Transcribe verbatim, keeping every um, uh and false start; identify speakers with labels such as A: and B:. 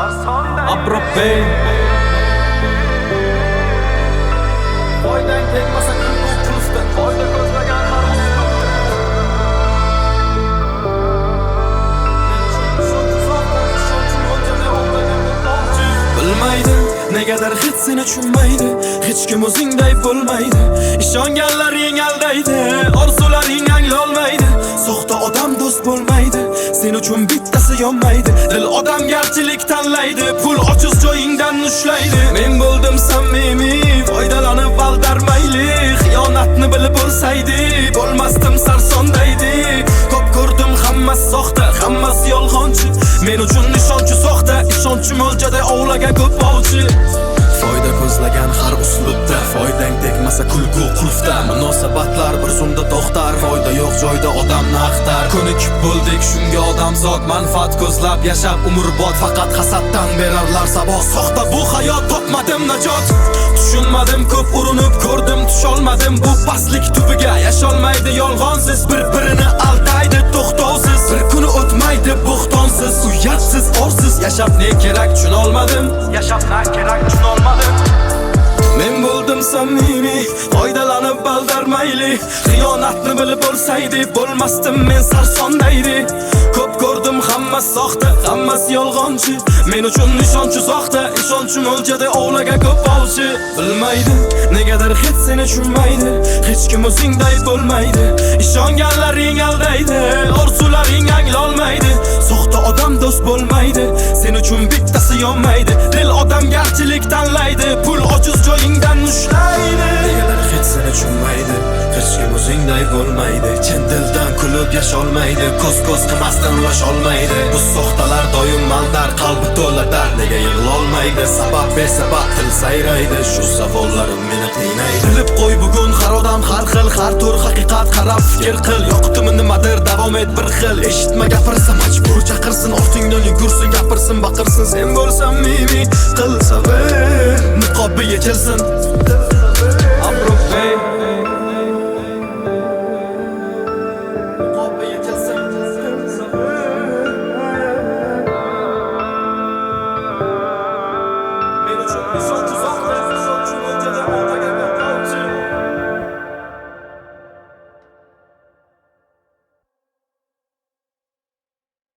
A: Aprope Foydan tegmasa kulgu qulfda Foyda ko'zlagan bilmaydi, negadir hech seni tushunmaydi. Hech kim o'zingday bo'lmaydi. Ishonganlaring aldaydi, orzularing anglolmaydi. Soxta odam do'st bo'lmaydi, sen uchun bittasi yonmaydi. Dil odamgarchilik tanlaydi, pul ochiz joyingdan ushlaydi. Men bo'ldim samimiy, foydalanib aldarmayli. Xiyonatni bilib bo'lsaydi, bo'lmasdim sarsondaydi. Ko'p ko'rdim hammasi soxta, hammasi yolg'onchi. Men uchun ishonchi soxta, ishonchi mo'ljada ovlaga ko'p ovchi. Foyda ko'zlagan har uslubda, foydang tegmasa kulgu qulfda. Munosabatlar bir zumda to'xtar, foyda yo'q joyda odamni axtar. Ko'nikib bo'ldik shunga odamzod, manfaat ko'zlab yashab umrbod. Faqat hasaddan berarlar saboq. Soxta bu hayot, topmadim najot. Tushunmadim, ko'p urinib ko'rdim, tusholmadim bu pastlik tubiga. Yasholmaydi yolg'onsiz, bir-birini aldaydi to'xtovsiz. Bir kuni o'tmaydi bo'xtonsiz, uyatsiz, orsiz. Yashab ne kerak tushunolmadim, yashab na kerak tushunolmadim. Men bo'ldim samimiy, foydalanib aldarmayli. Xiyonatni bilib bo'lsaydi, bo'lmasdim men sarsondaydi. Ko'p ko'rdim hammasi soxta, hammasi yolg'onchi. Men uchun ishonchi soxta, ishonchi mo'ljada ovlaga ko'p ovchi. Bilmaydi, negadir hech seni tushunmaydi. Hech kim o'zingday bo'lmaydi. Ishonganlaring aldaydi, orzularing anglolmaydi. Soxta odam do'st bo'lmaydi, sen uchun bittasi yonmaydi. Dil odamgarchilik tanlaydi, pul ochiz joyingdan ushlaydi. Negadir hech seni tushunmaydi, hech kim o'zingday bo'lmaydi. Chin dildan kulib yasholmaydi, ko'z-ko'z qilmasdan ulasholmaydi. Bu soxtalar doim maldar, qalbi to'la dard, nega yig'lolmaydi? Sabab besabab til sayraydi, shu savollarim meni qiynaydi. Bilib qo'y bugun har odam har xil, har tur haqiqat qarab fikr qil. Yoqdimi nimadir davom et bir xil. Eshitma gapirsa majbur chaqirsin, ortingdan yugursin, gapirsin, baqirsin. Sen bo'lsam mimi qil sabr, niqobi yechilsin.